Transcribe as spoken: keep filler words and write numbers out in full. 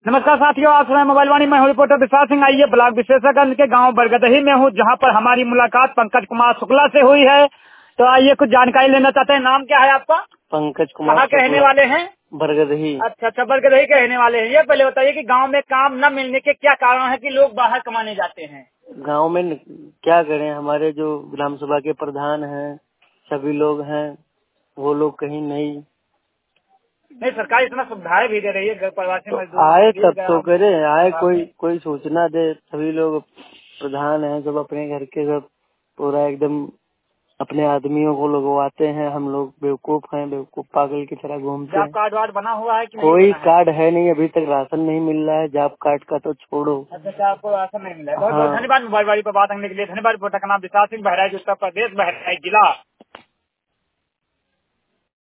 नमस्कार साथियों, आप सुन रहे हैं मोबाइल वाणी। मैं हूं रिपोर्टर विशाल सिंह। आइए ब्लॉक विशेषज्ञ के गांव बरगदही में हूं, जहां पर हमारी मुलाकात पंकज कुमार शुक्ला से हुई है। तो आइए कुछ जानकारी लेना चाहते हैं। नाम क्या है आपका? पंकज कुमार। कहाँ के रहने वाले हैं? बरगदही। अच्छा अच्छा, बरगदही के रहने वाले हैं। ये पहले बताइए कि गांव में काम न मिलने के क्या कारण है कि लोग बाहर कमाने जाते हैं? गांव में न- क्या करें, हमारे जो ग्राम सभा के प्रधान हैं, सभी लोग हैं, वो लोग कहीं नहीं नहीं, सरकार इतना सुविधाएं भी दे रही है, घर प्रवासी तो मजदूर आए के लिए तब तो ग्राम- करे, आए कोई कोई सूचना दे। सभी लोग प्रधान हैं, सब अपने घर के सब पूरा एकदम अपने आदमियों को लगवाते हैं। हम लोग बेवकूफ हैं, बेवकूफ पागल की तरह घूमते जॉब हैं। कार्ड वार्ड बना हुआ है कि नहीं कोई बना है? कार्ड है नहीं, अभी तक राशन नहीं मिल रहा है। जॉब कार्ड का तो छोड़ो। अच्छा अच्छा, आपको राशन नहीं मिला है। बहुत बहुत हाँ। धन्यवाद मोबाइल वाली पर बात करने के लिए। धन्यवाद। रिपोर्टर का नाम विशाल सिंह, बहराइच उत्तर प्रदेश, बहराइच जिला।